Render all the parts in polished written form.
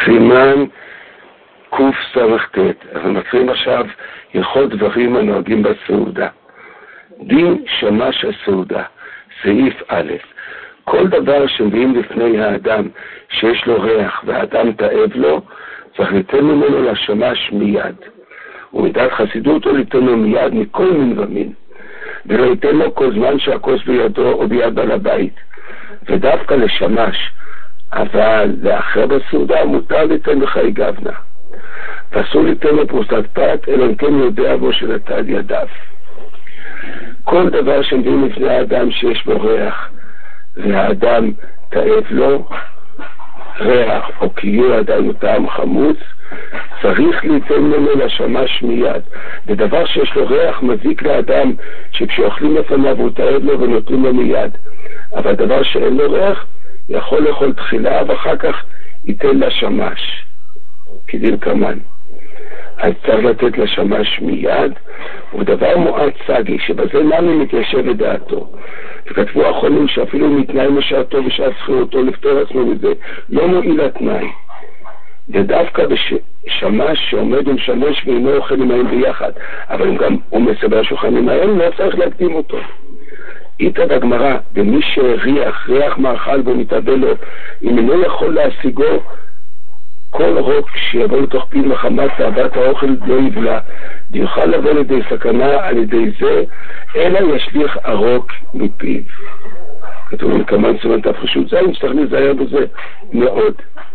סימן קס"ט. אנחנו מתחילים עכשיו הלכות דברים הנוהגים בסעודה. דין שמש הסעודה, סעיף א'. כל דבר שמביאים לפני האדם שיש לו ריח והאדם תאב לו, צריך ליתן ממנו לשמש מיד. ומדעת חסידות הוא ליתן לו מיד מכל מין ומין. ולא ייתן לו כל זמן שהכוס בידו או ביד בעל הבית. ודווקא לשמש, אבל לאחר בסעודה מותר ליתן בחיי גבנה. ואסור ליתן לו פרוסת פת, אלא אם כן יודע בו שנטל ידיו. כל דבר שמביאים לפני האדם שיש בו ריח, והאדם תאב לו ריח, או כאילו האדם הוא טעם חמוץ, צריך ליתן ממנו לשמש מיד. ודבר שיש לו ריח מזיק לאדם, שכשאוכלים לפניו הוא תאב לו ונותנים לו מיד. אבל דבר שאין לו ריח, יכול לאכול תחילה ואחר כך ייתן לשמש, כדלקמן. אז צריך לתת לשמש מיד, ודבר מועט סגי, שבזה נמי מתיישב לדעתו. וכתבו האחרונים שאפילו מתנאי משעתו ושעת זכירותו לפתור עצמו מזה, לא מועיל התנאי. ודווקא בשמש שעומד ומשמש ואינו אוכל עמהם ביחד, אבל גם הוא מסבר שולחן עמהם, לא צריך להקדים אותו. איתה בגמרא, במי שריח מאכל בו מתאבל לו, אם אינו יכול להשיגו, כל רוק שיבוא לתוך פיו מחמת תאוות האוכל לא יבלע, יוכל לבוא לידי סכנה על ידי זה, אלא ישליך הרוק מפיו. כתוב מכמן סימן תפחשות זין, שצריך להיזהר בזה מאוד.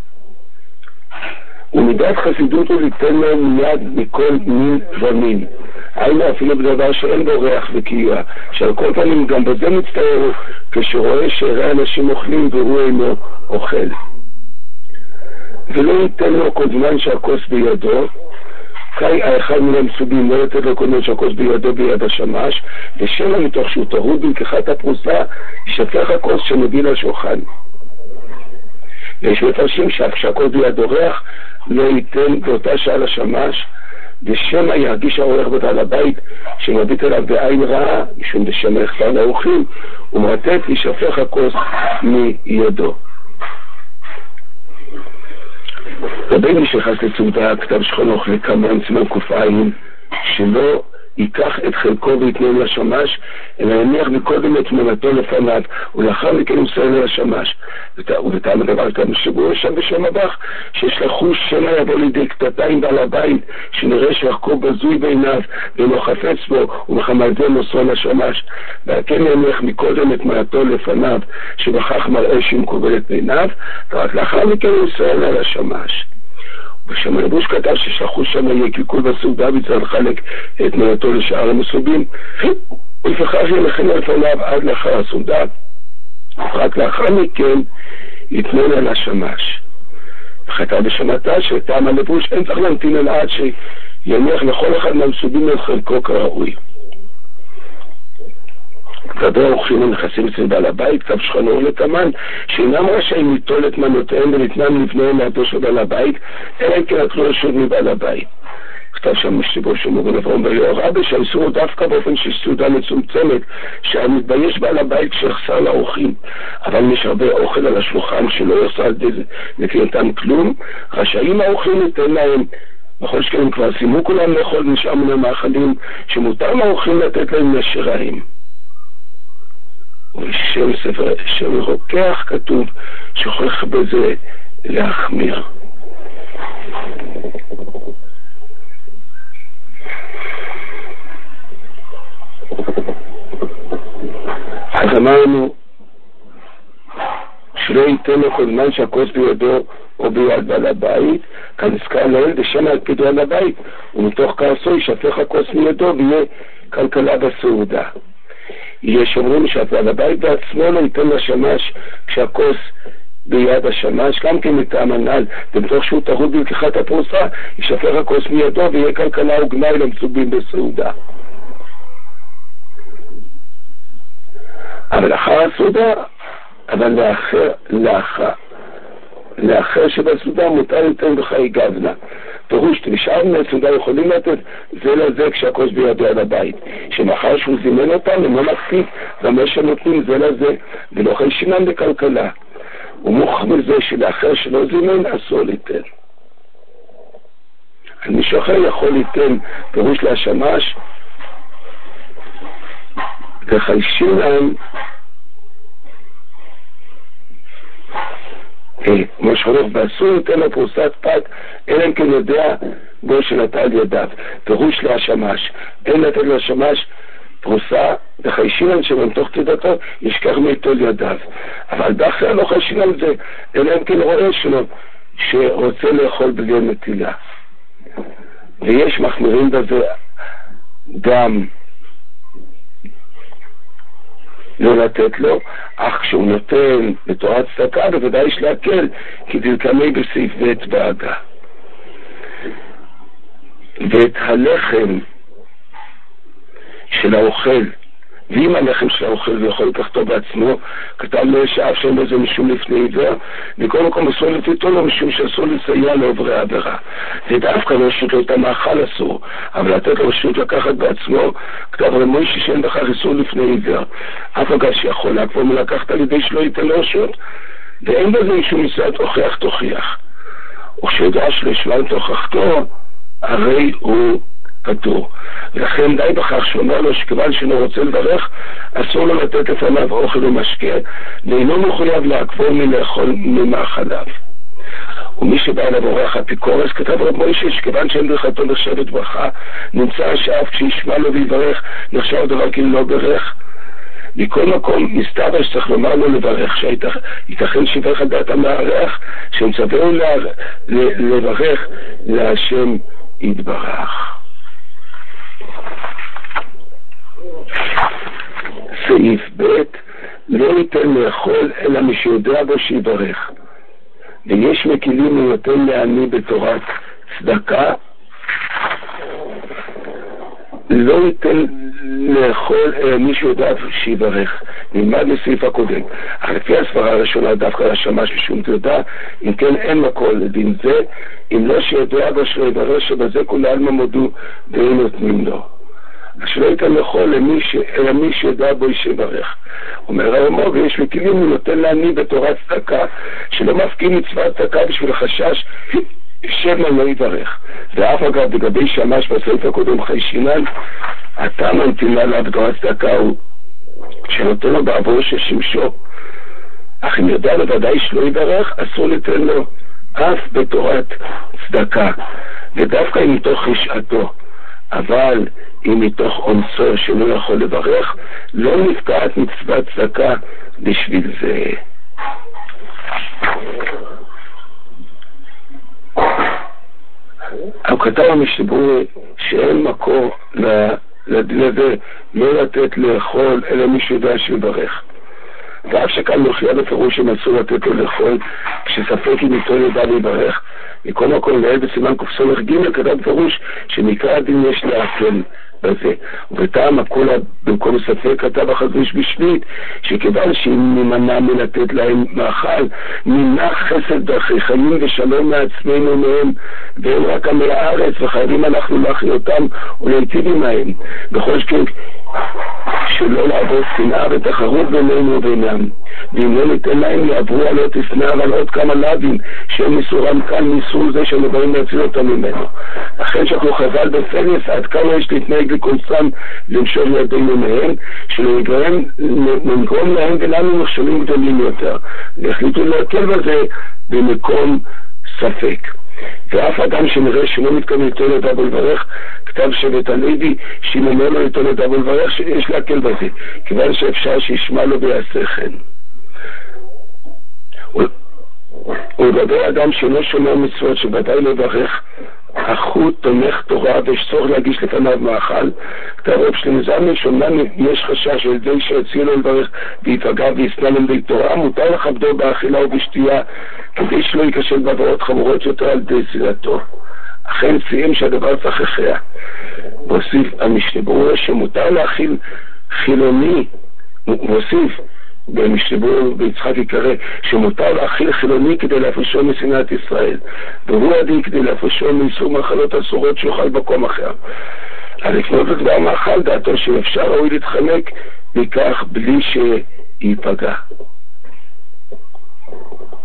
ומידת חסידות הוא ליתן לו מיד מכל מין ומין. היינו אפילו בדבר שאין בו ריח וקיוע, שעל כל פנים גם בזה מצטער כשרואה שהראה אנשים אוכלים והוא אינו אוכל. ולא ייתן לו כל זמן שהכוס בידו, קאי האחד מן המסוגים לא לתת לו כל זמן שהכוס בידו ביד השמש, ושמא מתוך שהוא טרוד בלקיחת הפרוסה, ישפך הכוס שמביא לשולחן. ויש מפרשים שהכוס בידו ריח לא ייתן באותה שעה לשמש, ושמא ירגיש האורח בבעל הבית שמביט אליו בעין רעה, משום דשמא יחסר לאורחים, ומרתת ישפך הכוס מידו. רבי מי שנכנס לסעודה, כתב שכונוך לקמן סימן ק"ע, שלא ייקח את חלקו ויתנם לשמש, אלא יניח מקודם את תמונתו לפניו, ולאחר מכן הוא מסיים לשמש. ובטעם הדבר כאן שבו יש שם בשם הבח, שיש לחוש שמא יבוא לידי קטטיים בעל הבית, שנראה שרחקו בזוי בעיניו, ואינו חפץ בו, ומחמת זה מוסרו לשמש. והכן יניח מקודם את תמונתו לפניו, שבכך מראה שהוא מקובל את בעיניו, ורק לאחר מכן הוא מסיים לשמש. ושם רבוש כתב ששלחו שם יהיה קלקול בסעודה וצריך לחלק את תמונתו לשאר המסובים, ולפיכך ילכן לפניו עד לאחר הסעודה, רק לאחר מכן יתנן על השמש. וכתב בשמתה שטעם הלבוש אין צריך להמתין על עד שיניח לכל אחד מהמסובים את חלקו כראוי. לגבי האורחים הנכנסים אצל בעל הבית, כתב שכנו לקמן, שאינם רשאים ליטול את מנותיהם ולתנם לבניהם לידו של בעל הבית, אלא אם כן נטלו רשות מבעל הבית. כתב שם משתבו שמוגן אברהם ביור רבי, שהאיסור הוא דווקא באופן של סעודה מצומצמת, שהמתבייש בעל הבית שיחסר לאורחים, אבל יש הרבה אוכל על השולחן שלא יחסר על זה לקראתם כלום, רשאים האורחים ניתן להם, בכל שכן כבר סיימו כולם לאכול נשאר מן המאכלים, שמותר לאורחים לתת להם נשיריים. ובשם ספר שם רוקח כתוב שוכח בזה להחמיר. אז אמרנו שלא ייתן לו כל זמן שהכוס בידו או ביד בעל הבית, כאן נזכר לאל בשם על פי על הבית, ומתוך כעסו ישפך הכוס מידו ויהיה כלכלה בסעודה. יש אומרים שהבעל הבית בעצמו לא ייתן לשמש כשהכוס ביד השמש, גם כן מטעם הנ"ל, ומתוך שהוא טרוד בלקיחת הפרוסה, ישפך הכוס מידו ויהיה כלכלה וגנאי למסובים בסעודה. אבל אחר הסעודה, אבל לאחר שבסעודה מותר ליתן בחיי גבנה. פירוש, בשאר מן הסעודה יכולים לתת זה לזה כשהכוס בידו על הבית, שמאחר שהוא זימן אותם הם לא מקפיד, גם יש שנותנים זה לזה ולא חיישינם בכלכלה. ומוכח מזה שלאחר שלא זימן אסור ליתן. על מישהו אחר יכול ליתן פירוש להשמש וחיישינן כמו שחונך באסור ניתן לו פרוסת פת אלא אם כן יודע בו שנטל ידיו. פירוש להשמש אין לתת להשמש פרוסה וחיישינן שבמתוך תדתו ישכח מיטול ידיו, אבל באחר לא חיישינן זה אלא אם כן רואה שלו שרוצה לאכול בלי נטילה. ויש מחמירים בזה גם לא לתת לו, אך כשהוא נותן בתורת צדקה בוודאי יש להקל כדלקמי בסעיף ב' בהגה. ואת הלחם של האוכל, ואם הלחם של האוכל ויכול לקחתו בעצמו, כתב לו שאף שאין בזה משום לפני עיוור, בכל מקום אסור לתיתו לו משום שאסור לסייע לעוברי העבירה. זה דווקא רשות לו את המאכל אסור, אבל לתת לו רשות לקחת בעצמו, כתב למוישה שאין בכך אסור לפני עיוור. אף אגב שיכול לעקבור מלקחת על ידי שלא ייתן לו רשות, ואין בזה משום מצוות הוכח תוכיח. וכשיודע שלשמן תוכחתו, הרי הוא פטור. ולכן די בכך שאומר לו שכיוון שלא רוצה לברך, אסור לו לתת לפניו אוכל ומשקה, ואינו מחויב לעקבור מלאכול ממאכליו. ומי שבא אליו אורח אפיקורס, כתב רב מוישה שכיוון שאין ברכתו נחשבת ברכה, נמצא שאף כשישמע לו ויברך נחשב הדבר כאילו לא ברך. מכל מקום מסתבר שצריך לומר לו לברך, שייתכן שיברך על דעת המארח שמצווהו לברך להשם יתברך. סעיף ב' לא ניתן לאכול אלא מי שיודע בו שיברך, ויש מקילים ונותן לעני בתורת צדקה. לא ניתן לאכול אלא מי שיודע שיברך, נלמד לסעיף הקודם. אך לפי הסברה הראשונה דווקא לשמש משום תודה, אם כן אין מקור לדין זה, אם לא שיודע בו שיברך שבזה כולם מודו ואין נותנים לו. שלא ייתן לאכול אלא מי שיודע בו שיברך. אומר הרמ"א, ויש מקילים ונותן לעני בתורת צדקה שלא מפקיעים מצוות צדקה בשביל חשש שמא לא יברך. ואף אגב לגבי שמש בסעיף הקודם חיישינן, הטעם הנתינה לה בתורת צדקה הוא שנותן לו בעבור ששימשו, אך אם יודע לוודאי שלא יברך אסור לתן לו אף בתורת צדקה, ודווקא אם מתוך רשעתו. אבל אם מתוך עונסו שלא יכול לברך, לא נפקעת מצוות צדקה בשביל זה. הוא כתב המשתברי שאין מקור לדין הזה לא לתת לאכול אלא מי שיודע שיברך. ואף שכאן מופיע בפירוש שמצאו לתת לו לאכול כשספק אם איתו ידע להיברך, מכל מקום לעיל בסימן קופסולך ג' כתב פירוש שמקרא הדין יש להקל בזה. ובטעם הקולה במקום ספק כתב החזריש בשביל שכיוון שאם נמנע מלתת להם מאכל, נמנע חסד דרכי חיים ושלום מעצמנו מהם, והם רק עמי הארץ וחייבים אנחנו להכי אותם ולהיטיב עמהם. בכל שכן שלא לעבור שנאה ותחרות בינינו ובינם, ואם לא ניתן להם יעברו על עוד תשנאה ועל עוד כמה לבים שהם מסורם כאן מסור זה שהם באים להציל אותם ממנו. לכן שאנחנו חז"ל בפרס עד כמה יש להתנהג לקונסם למשול ידינו מהם, שלא נגרום להם ולנו נכשלים גדולים יותר, והחליטו להקל בזה במקום ספק. ואף אדם שנראה שלא מתכוון ליתן לדע בו לברך, כתב שבט הלוי שאם אומר לו ליתן לדע בו לברך שיש להקל בזה, כיוון שאפשר שישמע לו ויעשה כן. ולגבי אדם שלא שומע מצוות שבוודאי לברך, אך הוא תומך תורה ויש צורך להגיש לפניו מאכל, כתב רב שלמה זלמן שאומנם יש חשש על ידי שיציע לו לברך ויפגע וישנא לומדי תורה, מותר לכבדו באכילה ובשתייה כדי שלא ייכשל בעבירות חמורות יותר על ידי שנאתו. אכן סיים שהדבר צריך הכרח. והוסיף המשנה ברורה שמותר להאכיל חילוני, והוסיף במשנה ברורה ביצחק יקרא שמותר להאכיל חילוני כדי להפרישו משנאת ישראל, והוא הדין כדי להפרישו מאיסור מאכלות אסורות שיאכל במקום אחר. על לפנות לדבר מאכל דעתו שאפשר ראוי להתחמק מכך בלי שייפגע.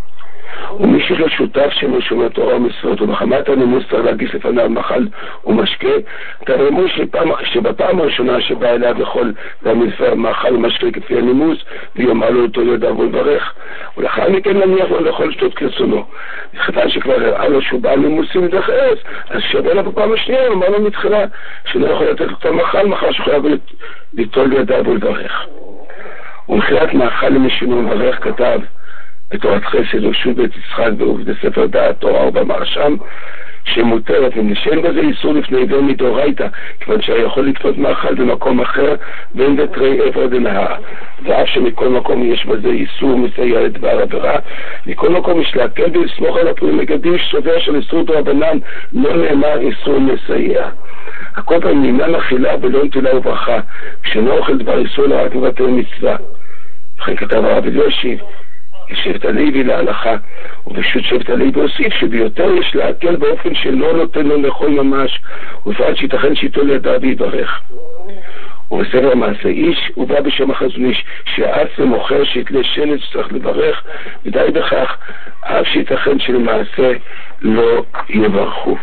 ומי שלא שותף שלו שומר תורה ומצוות, ומחמת הנימוס צריך להגיש לפניו מאכל ומשקה, תראו שבפעם הראשונה שבא אליו יכול להמציא מאכל ומשקה כפי הנימוס, ויאמר לו אותו ידע ולברך, ולאחר מכן נניח לו לאכול שתות כרצונו. מכיוון שכבר הראה לו שהוא בא נימוסים לדחס, אז שווה לה בפעם השנייה, אמר לו מתחילה שלא יכול לתת לו את המאכל, מאכל שחייב ליטול ידע ולברך. ומחיית מאכל למישהו מברך כתב בתורת חסד ושוב בית יצחק ובספר דעת תורה ובמרשם שמותרת, ונשאין בזה איסור לפני עיוור מדאורייתא, כיוון שיכול לקנות מאכל במקום אחר ואין בתרי עבר דנהר, ואף שמכל מקום יש בזה איסור מסייע לדבר עבירה, מכל מקום יש להקל ולסמוך על הפרי מגדים שסובר של איסור דרבנן לא נאמר איסור מסייע. הכל פעם נמנע אכילה ולא נטילת וברכה, כשאינו אוכל דבר איסור אלא רק לבטל מצווה. לכן כתב הרב אלישיב שבט הלוי להלכה, ובשו"ת שבט הלוי הוסיף שביותר יש להקל באופן שלא נותן לו לאכול ממש, ובפרט שייתכן שייטול ידיו ויברך. ובספר המעשה איש ובא בשם החזון איש שאף ומוכר שיתלה שלט שצריך לברך, ודי בכך, אף שייתכן שלמעשה לא יברכו.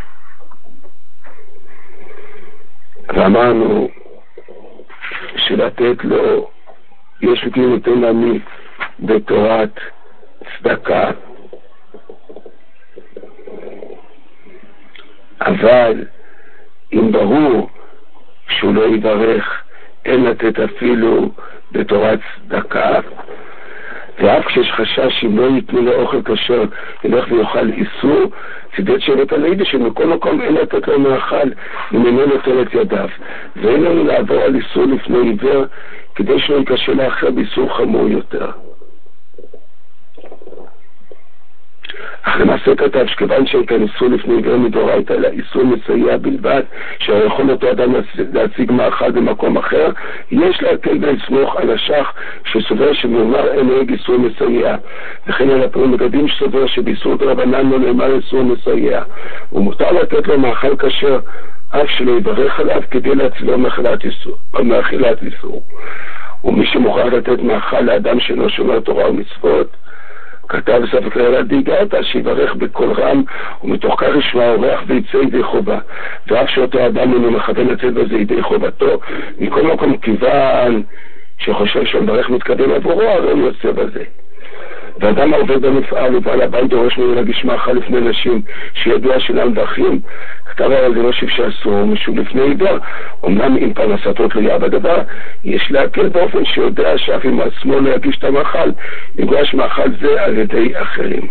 ואמרנו שלתת לו יש וכי נותן להמי בתורת צדקה, אבל אם ברור שהוא לא יברך אין לתת אפילו בתורת צדקה, ואף כשיש חשש אם לא ייתנו לו אוכל כשר ילך ויאכל איסור, צידד שבט הלוי שמכל מקום אין לתת לו מאכל אם אינו נוטל את ידיו, ואין לנו לעבור על איסור לפני עיוור כדי שלא יקשה לאחר באיסור חמור יותר. אך למעשה כתב שכיוון שאין כאן איסור לפני עיוור מדאורייתא אלא איסור מסייע בלבד, שיכול אותו אדם להציג מאכל במקום אחר, יש להקל ולסמוך על השח שסובר שמאמר אין נוהג איסור מסייע, וכן על הפרי מגדים שסובר שבאיסור דרבנן לא נאמר איסור מסייע, ומותר לתת לו מאכל כשר אף שלא יברך עליו כדי להצילו מאכילת איסור. ומי שמוכרח לתת מאכל לאדם שאינו שומר תורה ומצוות, כתב ספר כללה דיגרתא שיברך בקול רם, ומתוך כך ישמע אורח ויצא ידי חובה, ואף שאותו אדם אינו מכוון לצאת בזה ידי חובתו, מכל מקום כיוון שחושב שהמברך מתקדם עבורו, הרי הוא יוצא בזה. ואדם העובד במפעל ובעל הבית דורש ממנו להגיש מאכל לפני נשים שידוע שאינם דרכים, כתב על זה לא שאסור משום לפני עיוור, אמנם אם פרנסתו תלויה בדבר, יש להקל באופן שיודע שאף אם עצמו לא יגיש את המאכל, יוגש מאכל זה על ידי אחרים.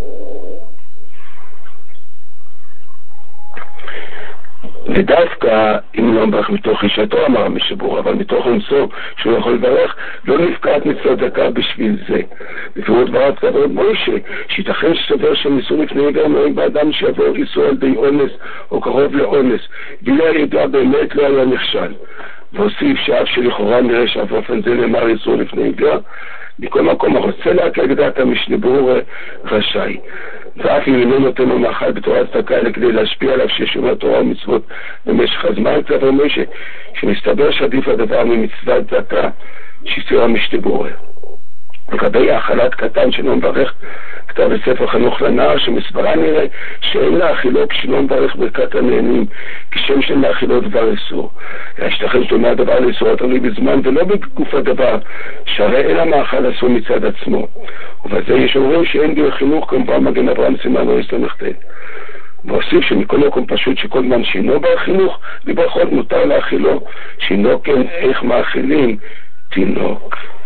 ודווקא אם לא מברך מתוך אישתו, אמר המשבור, אבל מתוך אמצו שהוא יכול לברך, לא נפקעת מצוות דקה בשביל זה. בפירוט דבריו כתב רב מוישה, שיתכן שסובר שניסו לפני עיוור נוהג באדם שיעבור איסור על די אונס או קרוב לאונס, בלי הידוע באמת לא היה נכשל. והוסיף שאף שלכאורה נראה שאף אופן זה נאמר איסור לפני עיוור, מכל מקום הרוצה להקל כדעת המשנה ברור רשאי. ואף אם אינו נותן לו מאכל בתורת צדקה אלא כדי להשפיע עליו ששומר תורה ומצוות במשך הזמן, כתב רב מוישה שמסתבר שעדיף הדבר ממצוות צדקה שהסיר המשנה ברור. לגבי האכלת קטן שלא מברך, כתב בספר חנוך לנער שמסברה נראה שאין להאכילו כשלא מברך ברכת הנהנים, כשם שאין להאכילו דבר איסור. להשתכן שדומה הדבר לאיסור תלוי בזמן ולא בגוף הדבר, שהרי אין המאכל אסור מצד עצמו. ובזה יש אומרים שאין גיל חינוך כמובן מגן אברהם סימן או הסתמכתן. והוסיף שמכל מקום פשוט שכל זמן שאינו בר חינוך, לברכות מותר להאכילו, שאינו כן איך מאכילים תינוק.